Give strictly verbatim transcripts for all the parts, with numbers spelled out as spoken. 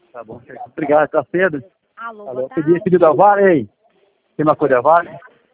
Tá bom. Obrigado, tá cedo? Alô, Alô, boa pedi, tarde. pedi da Vale, ei. Tem uma coisa da Vale?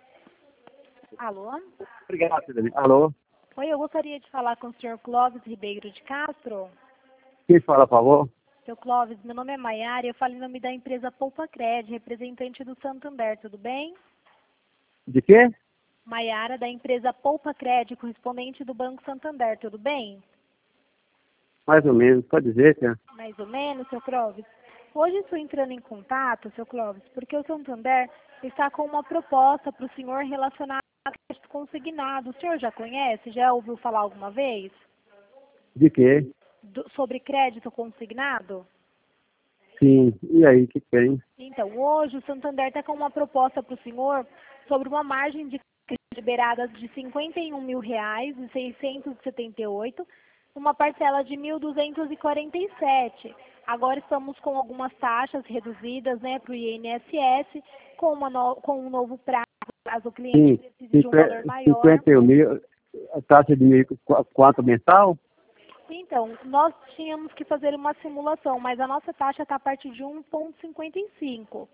Alô? Obrigado, Cidadinho. Alô? Oi, eu gostaria de falar com o senhor Clóvis Ribeiro de Castro. Quem fala, por favor? Seu Clóvis, meu nome é Maiara e eu falo em nome da empresa Poupa Cred, representante do Santander, tudo bem? De quê? Maiara, da empresa Poupa Cred, correspondente do Banco Santander, tudo bem? Mais ou menos, pode dizer, tia. Mais ou menos, seu Clóvis. Hoje estou entrando em contato, seu Clóvis, porque o Santander está com uma proposta para o senhor relacionada a crédito consignado. O senhor já conhece? Já ouviu falar alguma vez? De quê? Do- sobre crédito consignado? Sim. E aí, o que tem? Então, hoje o Santander está com uma proposta para o senhor sobre uma margem de crédito liberada de cinquenta e um mil reais e seiscentos e setenta e oito, uma parcela de mil duzentos e quarenta e sete. Agora estamos com algumas taxas reduzidas, né, para o I N S S, com, uma no, com um novo prazo, caso o cliente Sim. precise de um valor maior. cinquenta e um mil, a taxa de mil, qu- quanto mensal? Então, nós tínhamos que fazer uma simulação, mas a nossa taxa está a partir de um vírgula cinquenta e cinco.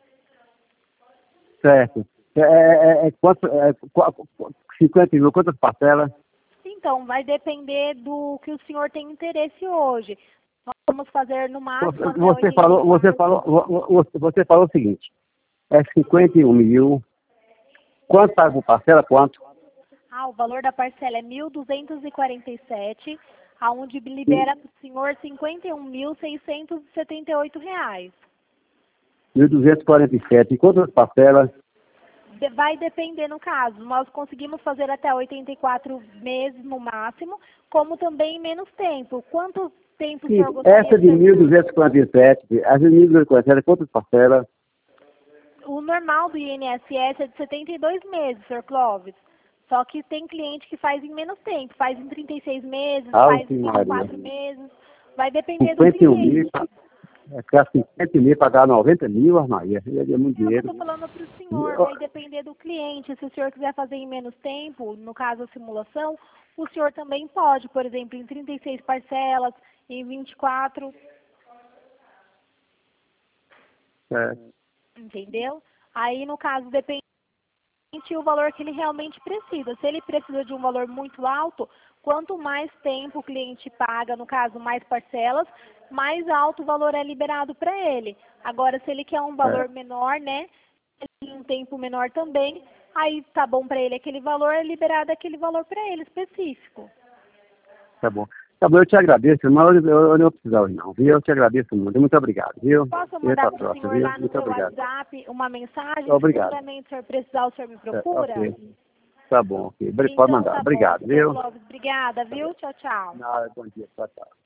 Certo. É, é, é, quanto, é, qu- qu- cinquenta mil, quantas parcelas? Então, vai depender do que o senhor tem interesse hoje. Nós vamos fazer no máximo até Você falou, você oitenta e quatro. falou, vo- vo- você falou o seguinte, é cinquenta e um mil, quanto paga por parcela, quanto? Ah, o valor da parcela é mil duzentos e quarenta e sete, aonde libera para o senhor cinquenta e um mil seiscentos e setenta e oito reais. mil duzentos e quarenta e sete, e quantas parcelas? De- Vai depender no caso. Nós conseguimos fazer até oitenta e quatro meses no máximo, como também em menos tempo. Quanto tempo o Sim, senhor gostaria essa de de mil terminar? duzentos e quarenta e sete, as de mil duzentos e quarenta e sete, quantas parcelas? O normal do I N S S é de setenta e dois meses, senhor Clóvis. Só que tem cliente que faz em menos tempo, faz em trinta e seis meses, faz Ave em vinte e Maria. quatro meses. Vai depender do cinquenta e um mil, cliente. é que cinquenta mil pagar noventa mil, Ave Maria, é muito Não, eu dinheiro. estou falando para o senhor, vai depender do cliente. Se o senhor quiser fazer em menos tempo, no caso a simulação, o senhor também pode, por exemplo, em trinta e seis parcelas, em vinte e quatro, É, entendeu? Aí, no caso, depende o valor que ele realmente precisa. Se ele precisa de um valor muito alto, quanto mais tempo o cliente paga, no caso, mais parcelas, mais alto o valor é liberado para ele. Agora, se ele quer um é, valor menor, né, em um tempo menor também, aí tá bom para ele aquele valor, é liberado aquele valor para ele específico. tá bom. Tá bom, eu te agradeço, mas eu, eu, eu não precisava não, viu? Eu te agradeço muito, muito obrigado, viu? Posso E até mandar a para o próxima, senhor viu? lá no Muito seu obrigado. WhatsApp uma mensagem? Se Obrigado. futuramente o senhor precisar, o senhor me É, procura? ok. Tá bom, ok. Pode Então mandar. tá bom, Obrigado, seu viu? Clóvis. Obrigada, Tá viu? bom. Tchau, tchau. Nada, bom dia. Tchau, tchau.